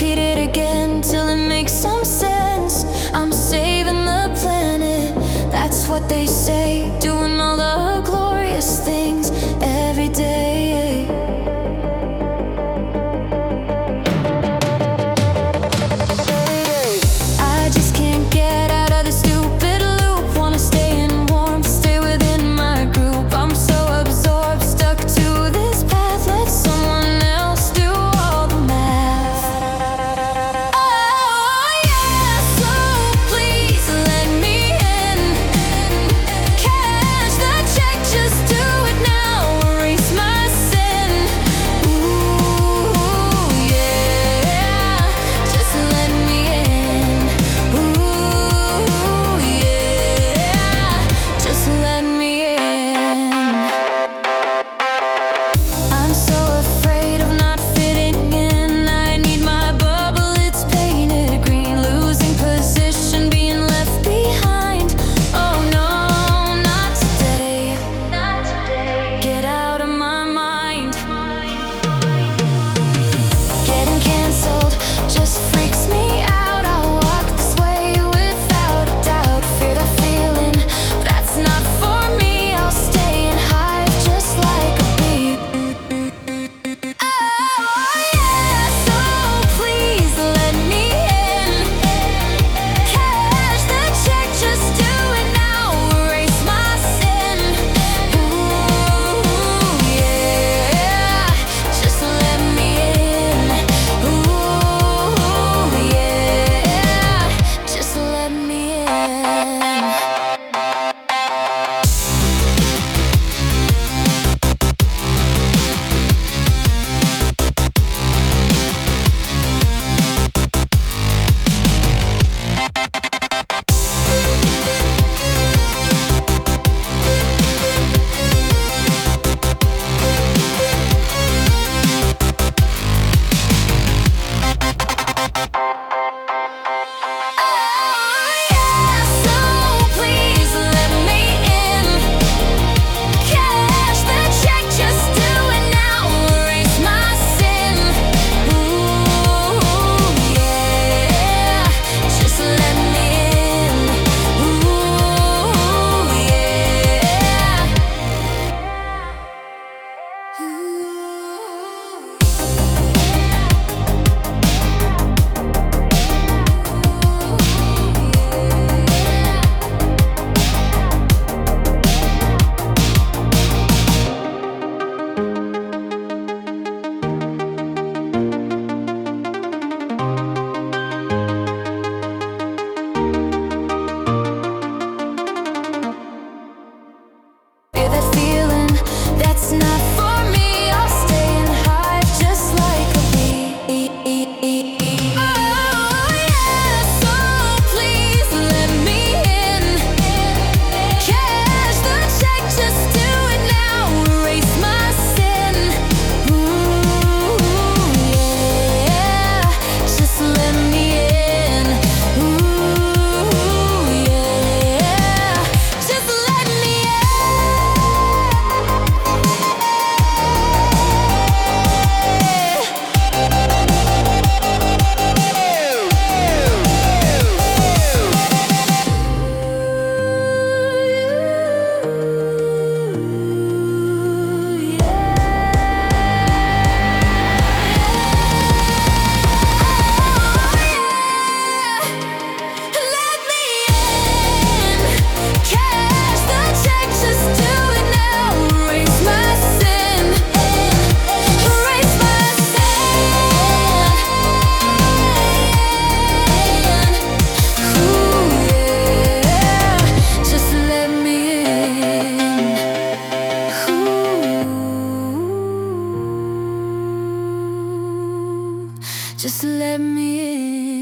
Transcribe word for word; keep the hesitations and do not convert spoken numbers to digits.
repeat it again till it makes some sense. I'm saving the planet, that's what they say. Doing all the glorious things every day. I just can't get out of this stupid loop. Wanna stay in warmth, stay within my group. I'm so absorbed, stuck to this path. Let someone else do all the math. Oh yeah, so please let me in. Cash the check, just do it now. Erase my sin. Ooh yeah, just let me in. Ooh yeah, just let me in. I'm so afraid of not fitting in. I need my bubble, it's painted green. Losing position, being left behind. Oh no, not today. Not today. Get out of my mind. Getting cancelled just freaks me out. I'll walk this way without a doubt. Fear the feeling, that's not for me. I'll stay in hive just like a bee. Oh yeah, so please let me in. Cash the check, just do it now. Erase my sin. Ooh yeah, just let me in. Ooh yeah, just let me in. Oh yeah, so please let me in. Cash the check, just do it now. Erase my sin. Ooh yeah, just let me in. Ooh yeah. Fear that feeling, that's not for me. I'll stay in hive just like a bee. Oh yeah, so please let me in. Cash the check, just do it now. Erase my sin. Ooh yeah, just let me in. Ooh yeah, just let me let me in. Cash the check, just do it now. Erase my sin. Erase my sin. Ooh yeah, just let me in. Ooh, just let me in.